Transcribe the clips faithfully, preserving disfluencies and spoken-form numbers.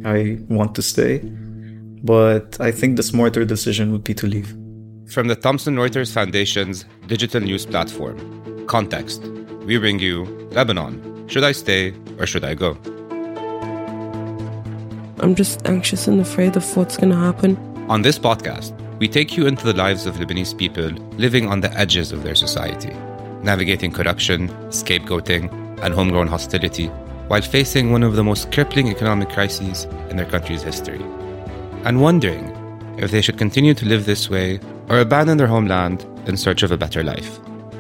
I want to stay, but I think the smarter decision would be to leave. From the Thomson Reuters Foundation's digital news platform, Context, we bring you Lebanon. Should I stay or should I go? I'm just anxious and afraid of what's going to happen. On this podcast, we take you into the lives of Lebanese people living on the edges of their society, navigating corruption, scapegoating, and homegrown hostility, while facing one of the most crippling economic crises in their country's history, and wondering if they should continue to live this way or abandon their homeland in search of a better life.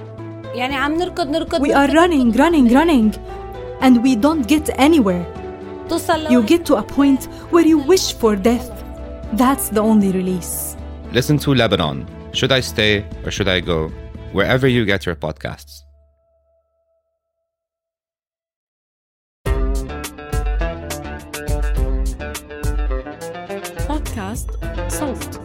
We are running, running, running, and we don't get anywhere. You get to a point where you wish for death. That's the only release. Listen to Lebanon, Should I Stay or Should I Go, wherever you get your podcasts. بودكاست صوت.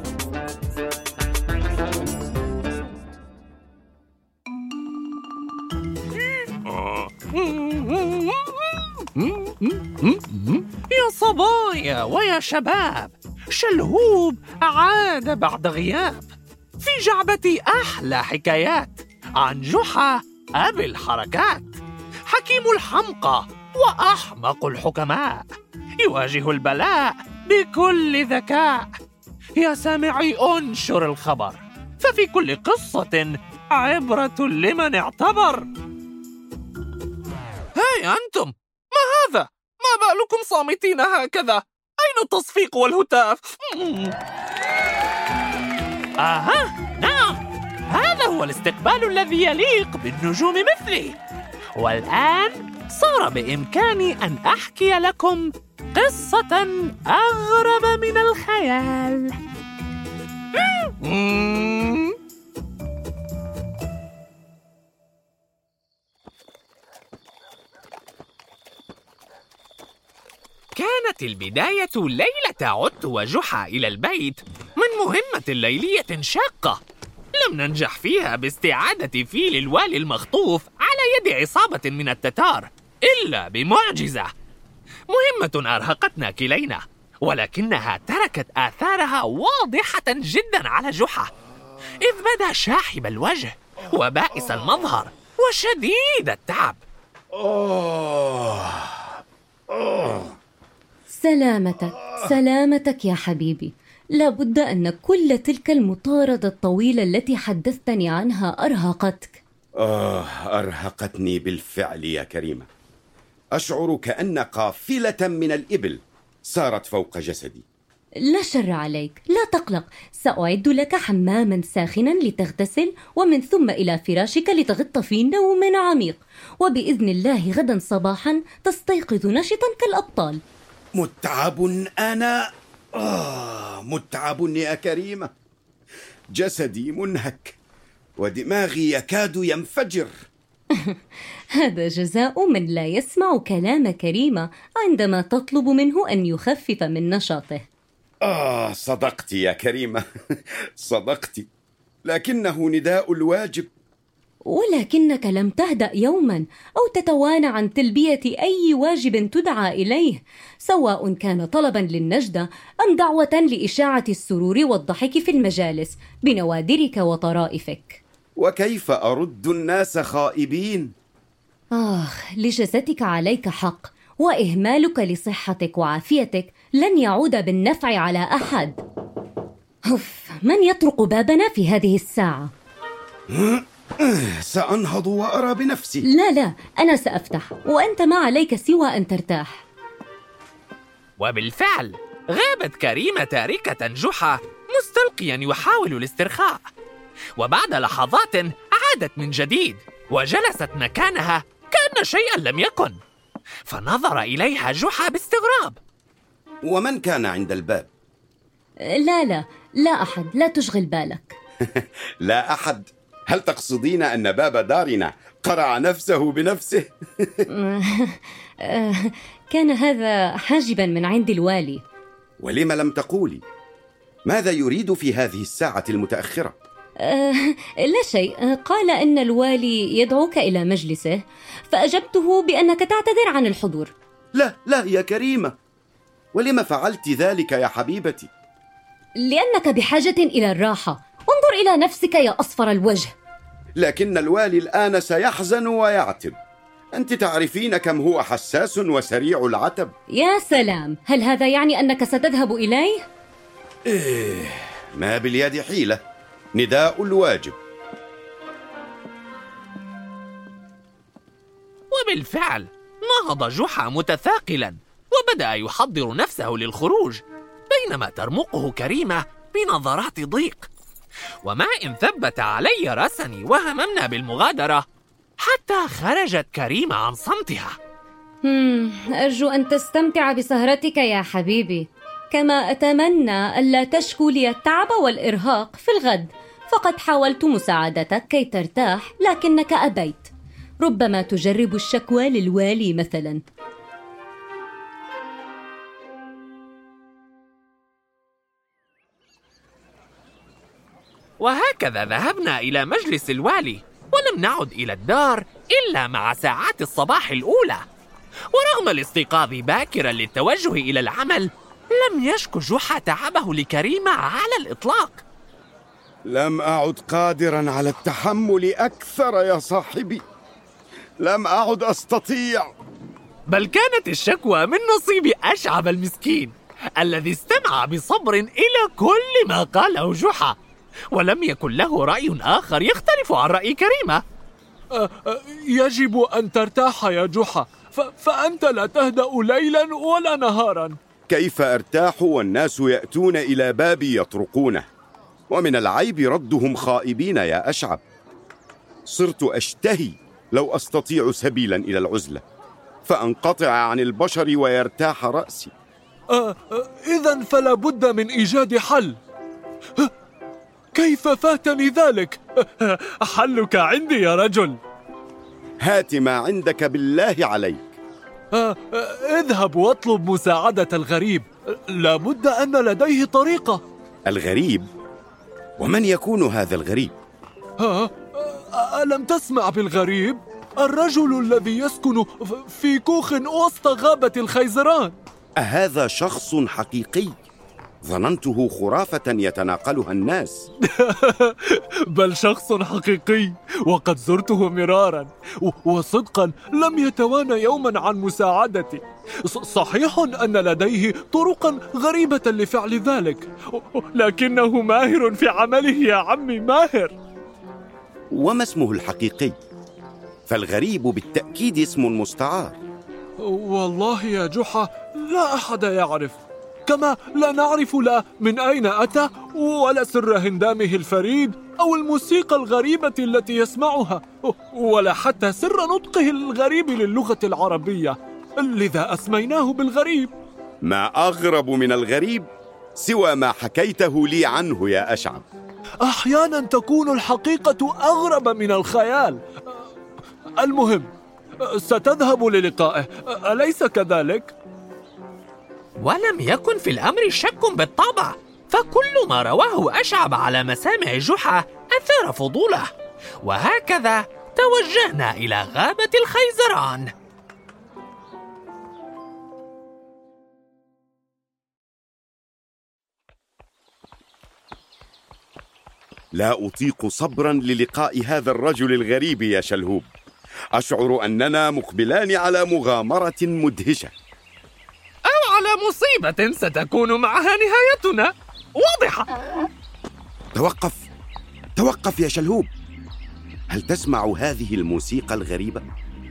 يا صبايا ويا شباب، شلهوب عاد بعد غياب. في جعبتي أحلى حكايات عن جحا أبي الحركات، حكيم الحمقى وأحمق الحكماء، يواجه البلاء بكل ذكاء. يا سامعي انشر الخبر، ففي كل قصة عبرة لمن اعتبر. هاي أنتم، ما هذا؟ ما بالكم صامتين هكذا؟ أين التصفيق والهتاف؟ آها، نعم، هذا هو الاستقبال الذي يليق بالنجوم مثلي. والآن صار بإمكاني أن أحكي لكم قصة أغرب من الخيال. كانت البداية ليلة عدت وجحا إلى البيت من مهمة ليلية شاقة لم ننجح فيها باستعادة فيل الوالي المخطوف على يد عصابة من التتار إلا بمعجزة. مهمة أرهقتنا كلينا، ولكنها تركت آثارها واضحة جدا على جحا، إذ بدا شاحب الوجه وبائس المظهر وشديد التعب. أوه. أوه. سلامتك سلامتك يا حبيبي. لابد أن كل تلك المطاردة الطويلة التي حدثتني عنها أرهقتك. آه أرهقتني بالفعل يا كريمة. أشعر كأن قافلة من الإبل سارت فوق جسدي. لا شر عليك، لا تقلق، سأعد لك حماما ساخنا لتغتسل، ومن ثم إلى فراشك لتغط في نوم عميق، وبإذن الله غدا صباحا تستيقظ نشطا كالأبطال. متعب أنا، آه متعب يا كريمة. جسدي منهك ودماغي يكاد ينفجر. هذا جزاء من لا يسمع كلام كريمة عندما تطلب منه أن يخفف من نشاطه. آه صدقت يا كريمة، صدقت، لكنه نداء الواجب. ولكنك لم تهدأ يوما أو تتوانى عن تلبية أي واجب تدعى إليه، سواء كان طلبا للنجدة أم دعوة لإشاعة السرور والضحك في المجالس بنوادرك وطرائفك. وكيف أرد الناس خائبين؟ آخ، لجسدك عليك حق، وإهمالك لصحتك وعافيتك لن يعود بالنفع على أحد. أوف، من يطرق بابنا في هذه الساعة؟ سأنهض وأرى بنفسي. لا لا، أنا سأفتح، وأنت ما عليك سوى أن ترتاح. وبالفعل غابت كريمة تاركة جحا مستلقيا يحاول الاسترخاء، وبعد لحظات عادت من جديد وجلست مكانها كأن شيئا لم يكن، فنظر إليها جحا باستغراب. ومن كان عند الباب؟ لا لا لا أحد، لا تشغل بالك. لا أحد؟ هل تقصدين أن باب دارنا قرع نفسه بنفسه؟ كان هذا حاجبا من عند الوالي. ولم لم تقولي؟ ماذا يريد في هذه الساعة المتأخرة؟ أه لا شيء، قال إن الوالي يدعوك إلى مجلسه، فأجبته بأنك تعتذر عن الحضور. لا لا يا كريمة، ولم فعلت ذلك يا حبيبتي؟ لأنك بحاجة إلى الراحة. انظر إلى نفسك يا أصفر الوجه. لكن الوالي الآن سيحزن ويعتب. أنت تعرفين كم هو حساس وسريع العتب. يا سلام، هل هذا يعني أنك ستذهب إليه؟ إيه، ما باليد حيلة. نداء الواجب. وبالفعل نهض جحا متثاقلا وبدأ يحضر نفسه للخروج، بينما ترمقه كريمة بنظرات ضيق. وما إن ثبت علي رأسني وهممنا بالمغادرة حتى خرجت كريمة عن صمتها. أرجو أن تستمتع بسهرتك يا حبيبي، كما أتمنى ألا تشكو لي التعب والإرهاق في الغد، فقد حاولت مساعدتك كي ترتاح لكنك أبيت. ربما تجرب الشكوى للوالي مثلا. وهكذا ذهبنا إلى مجلس الوالي، ولم نعد إلى الدار إلا مع ساعات الصباح الأولى. ورغم الاستيقاظ باكرا للتوجه إلى العمل، لم يشك جحا تعبه لكريمة على الإطلاق. لم أعد قادرا على التحمل أكثر يا صاحبي، لم أعد أستطيع. بل كانت الشكوى من نصيب أشعب المسكين الذي استمع بصبر إلى كل ما قاله جحا، ولم يكن له رأي آخر يختلف عن رأي كريمة. أه أه يجب أن ترتاح يا جحا، فأنت لا تهدأ ليلا ولا نهارا. كيف أرتاح والناس يأتون إلى بابي يطرقونه؟ ومن العيب ردهم خائبين يا أشعب. صرت أشتهي لو أستطيع سبيلا إلى العزلة، فأنقطع عن البشر ويرتاح رأسي. أه إذن فلا بد من إيجاد حل. كيف فاتني ذلك؟ حلك عندي يا رجل. هات ما عندك بالله عليك. أه اذهب واطلب مساعدة الغريب، لابد أن لديه طريقة. الغريب؟ ومن يكون هذا الغريب؟ ها؟ ألم تسمع بالغريب؟ الرجل الذي يسكن في كوخ وسط غابة الخيزران. أهذا شخص حقيقي؟ ظننته خرافة يتناقلها الناس. بل شخص حقيقي، وقد زرته مرارا، وصدقا لم يتوانى يوما عن مساعدتي. صحيح أن لديه طرقا غريبة لفعل ذلك، لكنه ماهر في عمله يا عمي، ماهر. وما اسمه الحقيقي؟ فالغريب بالتأكيد اسم مستعار. والله يا جحا لا أحد يعرف، كما لا نعرف لا من أين أتى ولا سر هندامه الفريد أو الموسيقى الغريبة التي يسمعها، ولا حتى سر نطقه الغريب للغة العربية، لذا أسميناه بالغريب. ما أغرب من الغريب سوى ما حكيته لي عنه يا أشعب. أحيانا تكون الحقيقة أغرب من الخيال. المهم، ستذهب للقائه، أليس كذلك؟ ولم يكن في الأمر شك بالطبع، فكل ما رواه أشعب على مسامع جحا أثار فضوله. وهكذا توجهنا إلى غابة الخيزران. لا أطيق صبرا للقاء هذا الرجل الغريب يا شلهوب. أشعر أننا مقبلان على مغامرة مدهشة، أو على مصيبة ستكون معها نهايتنا واضحة. توقف توقف يا شلهوب، هل تسمع هذه الموسيقى الغريبة؟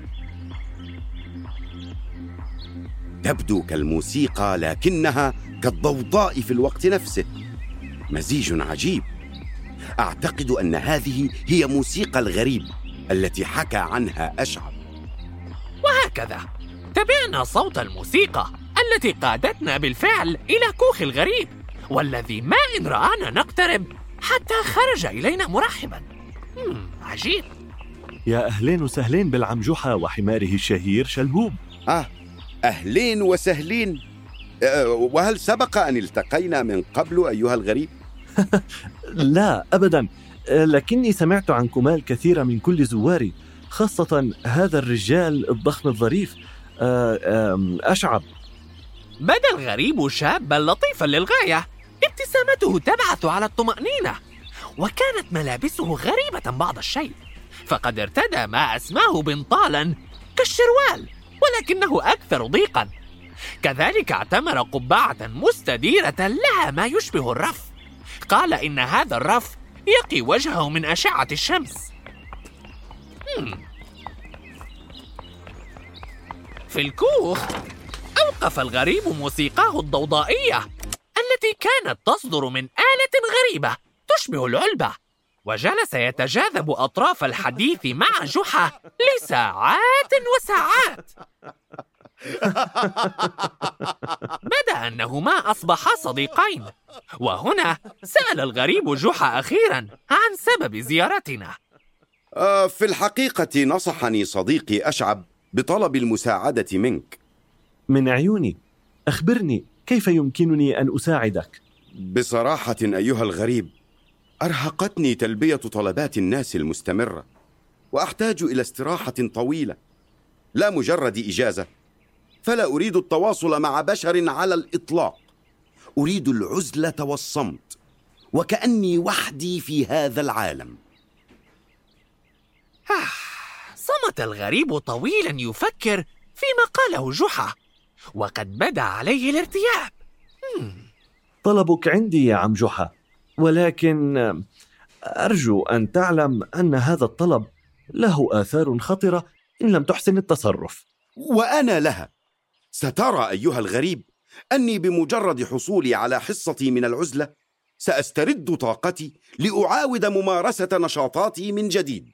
تبدو كالموسيقى لكنها كالضوضاء في الوقت نفسه، مزيج عجيب. أعتقد أن هذه هي موسيقى الغريب التي حكى عنها أشعب. وهكذا تبعنا صوت الموسيقى التي قادتنا بالفعل إلى كوخ الغريب، والذي ما إن رآنا نقترب حتى خرج إلينا مرحبا. عجيب. يا أهلين وسهلين بالعم جحا وحماره الشهير شلهوب. آه أهلين وسهلين. أه وهل سبق أن التقينا من قبل أيها الغريب؟ لا أبدا، لكني سمعت عنكما الكثير من كل زواري، خاصة هذا الرجال الضخم الظريف أشعب. بدا الغريب شابا لطيفا للغاية، ابتسامته تبعث على الطمأنينة، وكانت ملابسه غريبة بعض الشيء، فقد ارتدى ما أسماه بنطالا كالشروال ولكنه أكثر ضيقا. كذلك اعتمر قبعة مستديرة لها ما يشبه الرف، قال إن هذا الرف يقي وجهه من أشعة الشمس. هم. في الكوخ أوقف الغريب موسيقاه الضوضائية التي كانت تصدر من آلة غريبة تشبه العلبة، وجلس يتجاذب أطراف الحديث مع جحا لساعات وساعات. بدا أنهما أصبحا صديقين، وهنا سأل الغريب جحا أخيرا عن سبب زيارتنا. آه في الحقيقة نصحني صديقي أشعب بطلب المساعدة منك. من عيوني، أخبرني كيف يمكنني أن أساعدك؟ بصراحة أيها الغريب، أرهقتني تلبية طلبات الناس المستمرة، وأحتاج إلى استراحة طويلة، لا مجرد إجازة، فلا أريد التواصل مع بشر على الإطلاق. أريد العزلة والصمت، وكأني وحدي في هذا العالم. صمت الغريب طويلا يفكر فيما قاله جحا، وقد بدا عليه الارتياب. طلبك عندي يا عم جحا، ولكن أرجو أن تعلم أن هذا الطلب له آثار خطرة إن لم تحسن التصرف. وأنا لها. سترى أيها الغريب أني بمجرد حصولي على حصتي من العزلة سأسترد طاقتي لأعاود ممارسة نشاطاتي من جديد.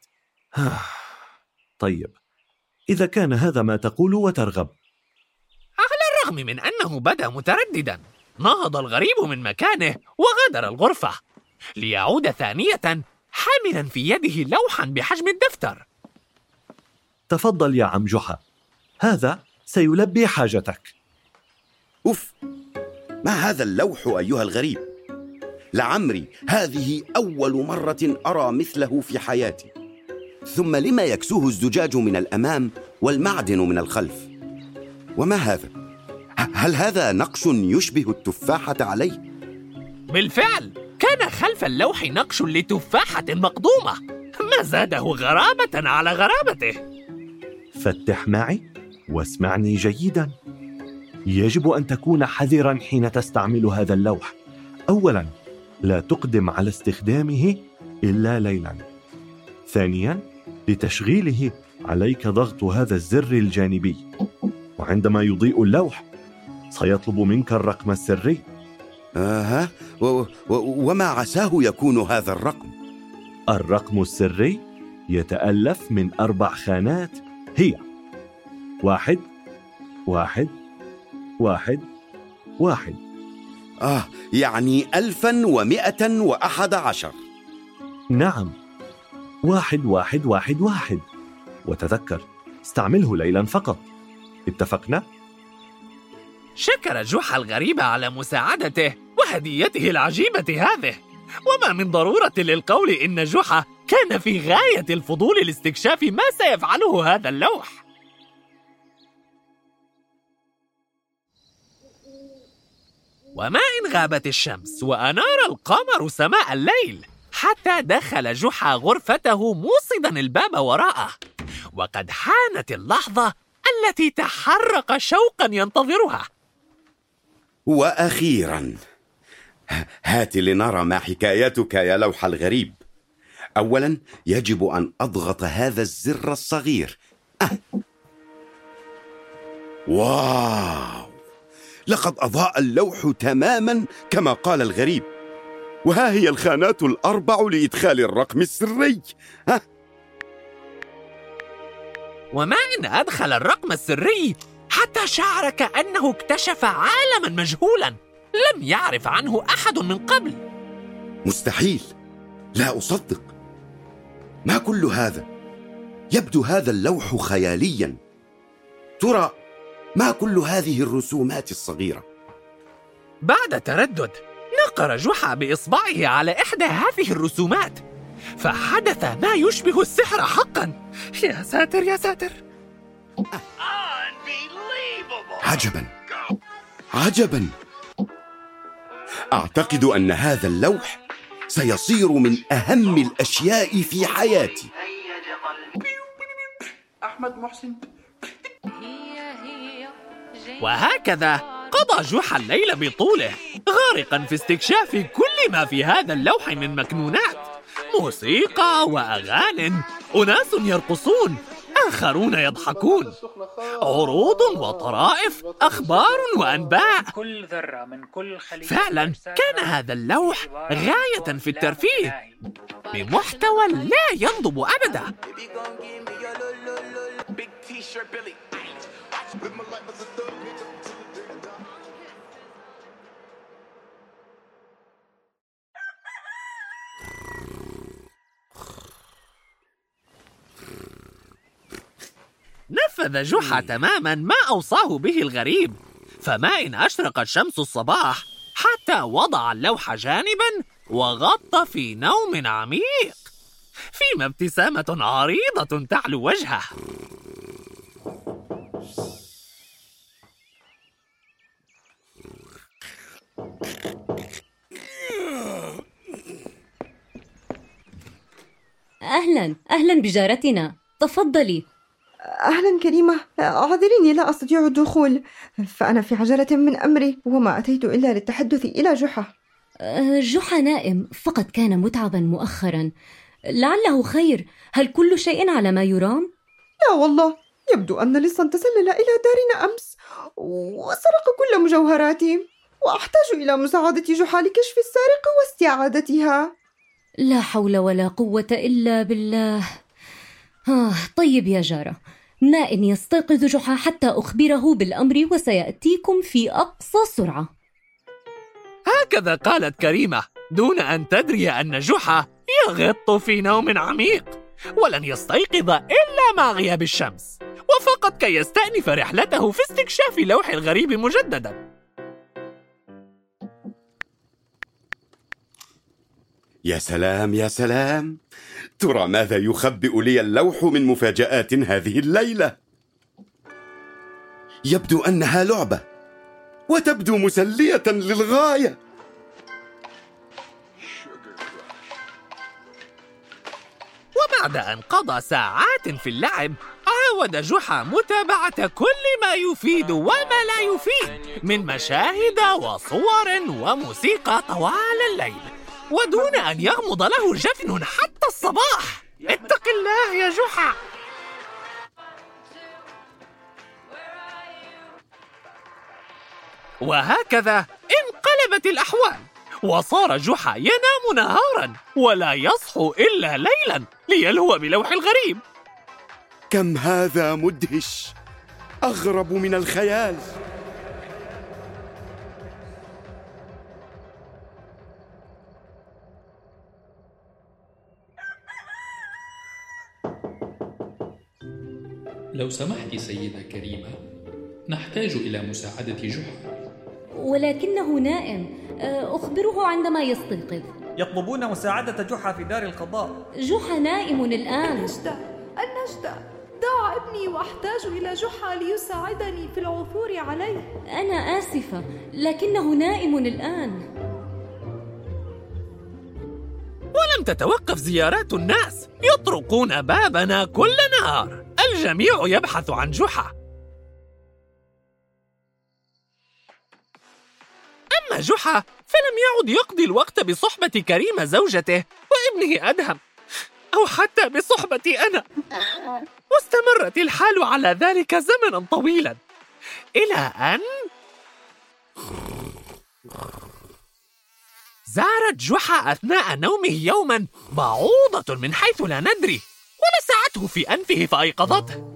طيب، إذا كان هذا ما تقول وترغب. على الرغم من أنه بدا مترددا، نهض الغريب من مكانه وغادر الغرفة ليعود ثانية حاملا في يده لوحا بحجم الدفتر. تفضل يا عم جحا، هذا سيلبي حاجتك. أف، ما هذا اللوح أيها الغريب؟ لعمري هذه أول مرة أرى مثله في حياتي. ثم لما يكسوه الزجاج من الأمام والمعدن من الخلف؟ وما هذا؟ هل هذا نقش يشبه التفاحة عليه؟ بالفعل كان خلف اللوح نقش لتفاحة مقضومة، ما زاده غرابة على غرابته. فتح معي واسمعني جيدا. يجب أن تكون حذرا حين تستعمل هذا اللوح. أولا، لا تقدم على استخدامه إلا ليلا. ثانيا، لتشغيله عليك ضغط هذا الزر الجانبي، وعندما يضيء اللوح سيطلب منك الرقم السري. آه و- و- وما عساه يكون هذا الرقم؟ الرقم السري يتألف من أربع خانات، هي واحد واحد واحد واحد. آه يعني ألفا ومئة وأحد عشر. نعم، واحد واحد واحد واحد. وتذكر، استعمله ليلا فقط. اتفقنا؟ شكر جحا الغريب على مساعدته وهديته العجيبة هذه، وما من ضرورة للقول إن جحا كان في غاية الفضول لاستكشاف ما سيفعله هذا اللوح. وما إن غابت الشمس وأنار القمر سماء الليل حتى دخل جحا غرفته موصدا الباب وراءه، وقد حانت اللحظة التي تحرك شوقا ينتظرها. وأخيرا، هات لنرى ما حكايتك يا لوح الغريب. أولا يجب أن أضغط هذا الزر الصغير. أه. واو، لقد أضاء اللوح تماما كما قال الغريب، وها هي الخانات الأربع لإدخال الرقم السري. ها؟ وما إن أدخل الرقم السري حتى شعر كأنه اكتشف عالما مجهولا لم يعرف عنه أحد من قبل. مستحيل، لا أصدق. ما كل هذا؟ يبدو هذا اللوح خياليا. ترى ما كل هذه الرسومات الصغيرة؟ بعد تردد نقر جحا بإصبعه على إحدى هذه الرسومات، فحدث ما يشبه السحر حقا. يا ساتر يا ساتر. عجبا، عجباً! أعتقد أن هذا اللوح سيصير من أهم الأشياء في حياتي. أحمد محسن. وهكذا قضى جحا الليل بطوله، غارقا في استكشاف كل ما في هذا اللوح من مكنونات، موسيقى وأغاني، أناس يرقصون، آخرون يضحكون، عروض وطرائف، أخبار وأنباء. كل ذرة من كل خلية. فعلا كان هذا اللوح غاية في الترفيه بمحتوى لا ينضب أبدا. نفذ جحا تماما ما أوصاه به الغريب، فما إن أشرقت شمس الصباح حتى وضع اللوح جانبا وغطى في نوم عميق، فيما ابتسامة عريضة تعلو وجهه. أهلا أهلا بجارتنا، تفضلي. أهلا كريمة، أعذريني لا أستطيع الدخول، فأنا في عجلة من أمري وما أتيت إلا للتحدث إلى جحا. جحا نائم، فقد كان متعبا مؤخرا، لعله خير. هل كل شيء على ما يرام؟ لا والله، يبدو أن لصا تسلل إلى دارنا أمس وسرق كل مجوهراتي، وأحتاج إلى مساعدة جحا لكشف السارق واستعادتها. لا حول ولا قوة إلا بالله. آه طيب يا جارة، ما إن يستيقظ جحا حتى أخبره بالأمر وسيأتيكم في أقصى سرعة. هكذا قالت كريمة دون أن تدري أن جحا يغط في نوم عميق، ولن يستيقظ إلا مع غياب الشمس، وفقط كي يستأنف رحلته في استكشاف لوح الغريب مجددا. يا سلام يا سلام، ترى ماذا يخبئ لي اللوح من مفاجآت هذه الليلة؟ يبدو أنها لعبة، وتبدو مسلية للغاية. وبعد أن قضى ساعات في اللعب، عاود جحا متابعة كل ما يفيد وما لا يفيد من مشاهد وصور وموسيقى طوال الليل، ودون أن يغمض له جفن حتى الصباح. اتق الله يا جحا. وهكذا انقلبت الأحوال، وصار جحا ينام نهارا ولا يصحو إلا ليلا ليلهو بلوح الغريب. كم هذا مدهش، أغرب من الخيال. لو سمحت سيدة كريمة، نحتاج إلى مساعدة جحا. ولكنه نائم، أخبره عندما يستيقظ. يطلبون مساعدة جحا في دار القضاء. جحا نائم الآن. النجدة النجدة، دع ابني وأحتاج إلى جحا ليساعدني في العثور عليه. أنا آسفة، لكنه نائم الآن. ولم تتوقف زيارات الناس، يطرقون بابنا كل نهار، الجميع يبحث عن جحا. أما جحا فلم يعد يقضي الوقت بصحبة كريمة زوجته وابنه أدهم، أو حتى بصحبتي أنا، واستمرت الحال على ذلك زمنا طويلا، إلى أن زارت جحا أثناء نومه يوما بعوضة من حيث لا ندري، ولسعته في أنفه فأيقظته.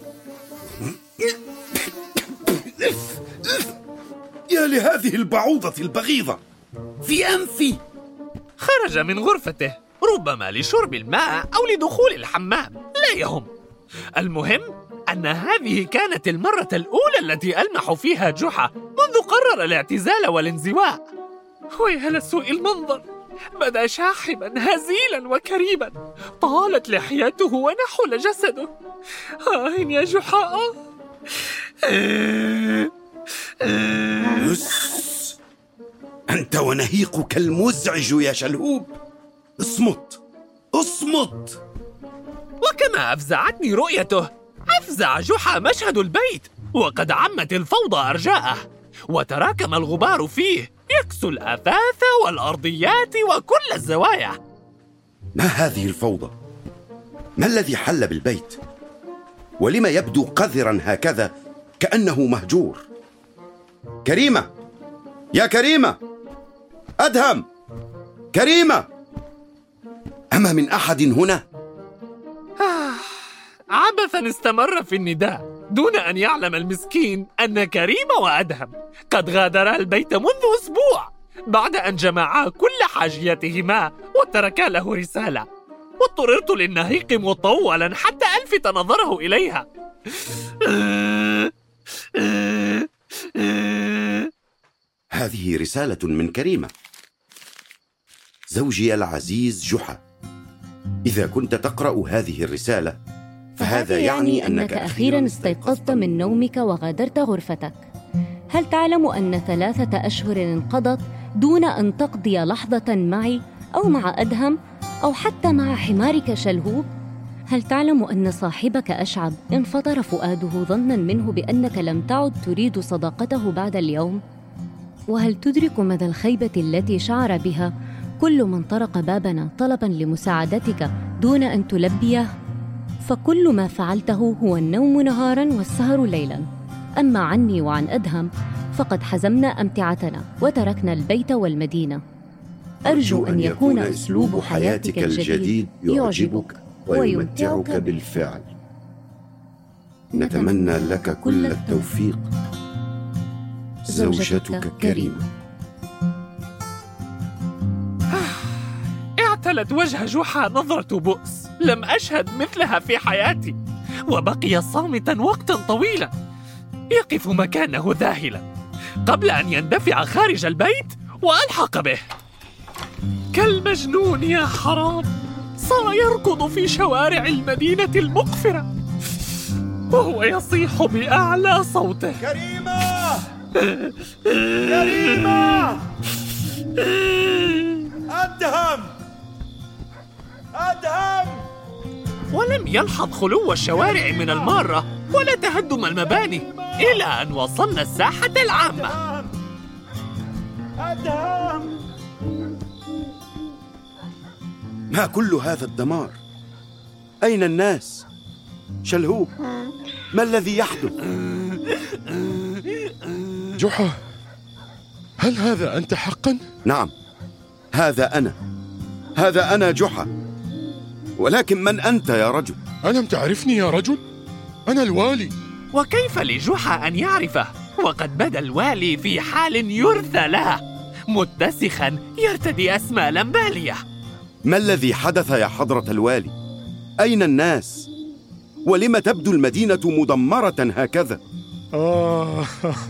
يا لهذه البعوضة البغيضة في أنفي. خرج من غرفته، ربما لشرب الماء أو لدخول الحمام، لا يهم. المهم أن هذه كانت المرة الأولى التي ألمح فيها جحا منذ قرر الاعتزال والانزواء. ويا لسوء المنظر، بدا شاحبا هزيلا وكريما، طالت لحيته ونحل جسده. آه يا جحا. يس، أنت ونهيقك المزعج يا شلهوب. اصمت اصمت. وكما أفزعتني رؤيته، أفزع جحا مشهد البيت، وقد عمت الفوضى أرجاءه، وتراكم الغبار فيه يكسو الأثاث والأرضيات وكل الزوايا. ما هذه الفوضى؟ ما الذي حل بالبيت؟ ولما يبدو قذرا هكذا كأنه مهجور؟ كريمة، يا كريمة، أدهم، كريمة، أما من أحد هنا؟ عبثا استمر في النداء دون أن يعلم المسكين أن كريم وأدهم قد غادرا البيت منذ أسبوع، بعد أن جمعا كل حاجياتهما وتركا له رسالة. واضطررت للنهيق مطولا حتى ألفت نظره إليها. هذه رسالة من كريمة. زوجي العزيز جحا، إذا كنت تقرأ هذه الرسالة فهذا يعني أنك أخيراً استيقظت من نومك وغادرت غرفتك. هل تعلم أن ثلاثة أشهر انقضت دون أن تقضي لحظة معي أو مع أدهم أو حتى مع حمارك شلهوب؟ هل تعلم أن صاحبك أشعب انفطر فؤاده ظناً منه بأنك لم تعد تريد صداقته بعد اليوم؟ وهل تدرك مدى الخيبة التي شعر بها كل من طرق بابنا طلباً لمساعدتك دون أن تلبيه؟ فكل ما فعلته هو النوم نهاراً والسهر ليلاً. أما عني وعن أدهم فقد حزمنا أمتعتنا وتركنا البيت والمدينة. أرجو أن يكون أسلوب حياتك الجديد يعجبك ويمتعك بالفعل. نتمنى لك كل التوفيق، زوجتك كريمة. اعتلت وجه جحا نظرة بؤس لم أشهد مثلها في حياتي، وبقي صامتا وقتا طويلا يقف مكانه ذاهلا قبل أن يندفع خارج البيت وألحق به. كالمجنون يا حرام، صار يركض في شوارع المدينة المقفرة وهو يصيح بأعلى صوته: كريمة! كريمة! أدهم! أدهم! ولم يلحظ خلو الشوارع من المارة ولا تهدم المباني إلى أن وصلنا الساحة العامة. أدهم! ما كل هذا الدمار؟ أين الناس؟ شلهوب، ما الذي يحدث؟ جحا، هل هذا أنت حقا؟ نعم، هذا أنا، هذا أنا جحا. ولكن من أنت يا رجل؟ ألم تعرفني يا رجل؟ أنا الوالي. وكيف لجحا أن يعرفه وقد بدا الوالي في حال يرثى لها، متسخا يرتدي أسمالا بالية؟ ما الذي حدث يا حضرة الوالي؟ أين الناس؟ ولم تبدو المدينة مدمرة هكذا؟ آه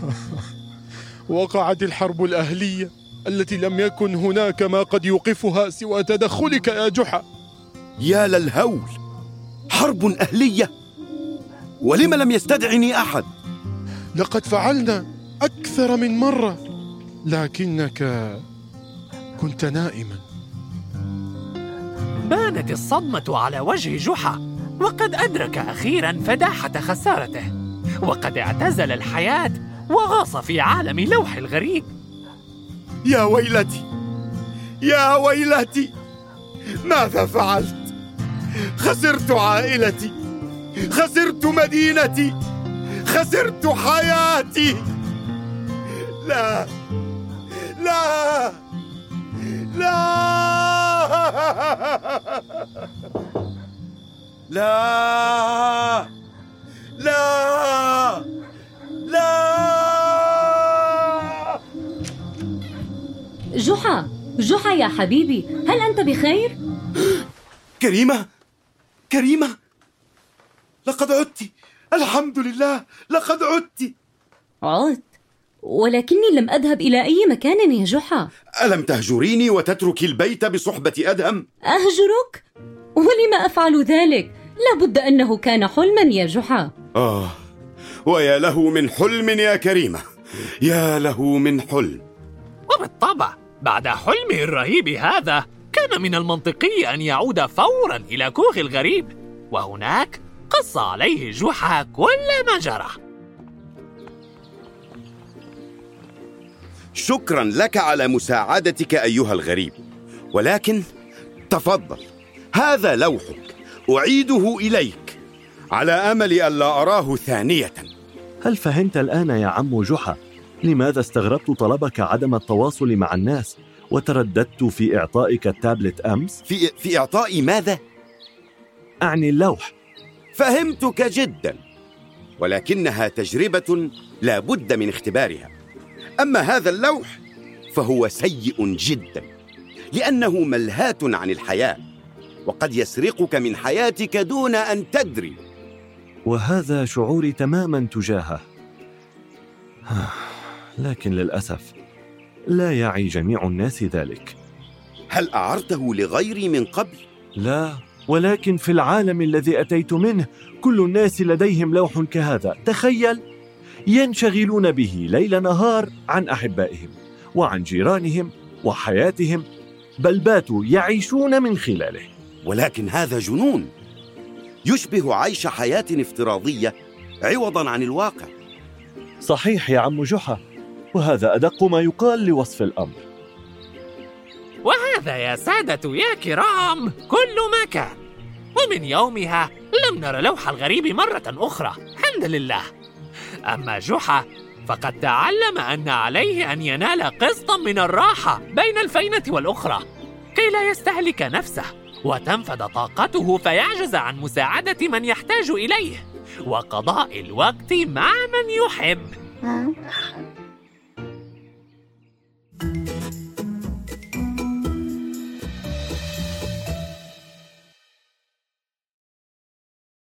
وقعت الحرب الأهلية التي لم يكن هناك ما قد يوقفها سوى تدخلك يا جحا. يا للهول، حرب أهلية؟ ولم لم يستدعني أحد؟ لقد فعلنا أكثر من مرة لكنك كنت نائما. بانت الصدمة على وجه جحا، وقد أدرك أخيراً فداحة خسارته، وقد اعتزل الحياة وغاص في عالم لوح الغريب. يا ويلتي، يا ويلتي، ماذا فعلت؟ خسرت عائلتي، خسرت مدينتي، خسرت حياتي. لا لا لا لا لا لا. جحا، جحا يا حبيبي، هل أنت بخير؟ كريمة، كريمة، لقد عدت، الحمد لله، لقد عدت. عدت؟ ولكني لم أذهب إلى أي مكان يا جحا. ألم تهجريني وتتركي البيت بصحبة أدهم؟ أهجرك؟ ولم أفعل ذلك؟ لابد أنه كان حلما يا جحا. آه، ويا له من حلم يا كريمة، يا له من حلم. وبالطبع بعد حلمه الرهيب هذا كان من المنطقي أن يعود فوراً إلى كوخ الغريب، وهناك قص عليه جحا كل ما جرى. شكراً لك على مساعدتك أيها الغريب، ولكن تفضل، هذا لوحك، أعيده إليك على أمل ألا أراه ثانية. هل فهمت الآن يا عم جحا لماذا استغربت طلبك عدم التواصل مع الناس وترددت في إعطائك التابلت أمس؟ في, في إعطاء ماذا؟ أعني اللوح. فهمتك جدا، ولكنها تجربة لا بد من اختبارها. أما هذا اللوح فهو سيء جدا، لأنه ملهاة عن الحياة، وقد يسرقك من حياتك دون أن تدري. وهذا شعوري تماما تجاهه، لكن للأسف لا يعي جميع الناس ذلك. هل أعرته لغيري من قبل؟ لا، ولكن في العالم الذي أتيت منه كل الناس لديهم لوح كهذا. تخيل، ينشغلون به ليل نهار عن أحبائهم وعن جيرانهم وحياتهم، بل باتوا يعيشون من خلاله. ولكن هذا جنون، يشبه عيش حياة افتراضية عوضاً عن الواقع. صحيح يا عم جحا، وهذا أدق ما يقال لوصف الأمر. وهذا يا سادة يا كرام كل ما كان، ومن يومها لم نرى لوح الغريب مرة أخرى، الحمد لله. أما جحا فقد تعلم أن عليه أن ينال قسطاً من الراحة بين الفينة والأخرى كي لا يستهلك نفسه وتنفد طاقته فيعجز عن مساعدة من يحتاج إليه وقضاء الوقت مع من يحب.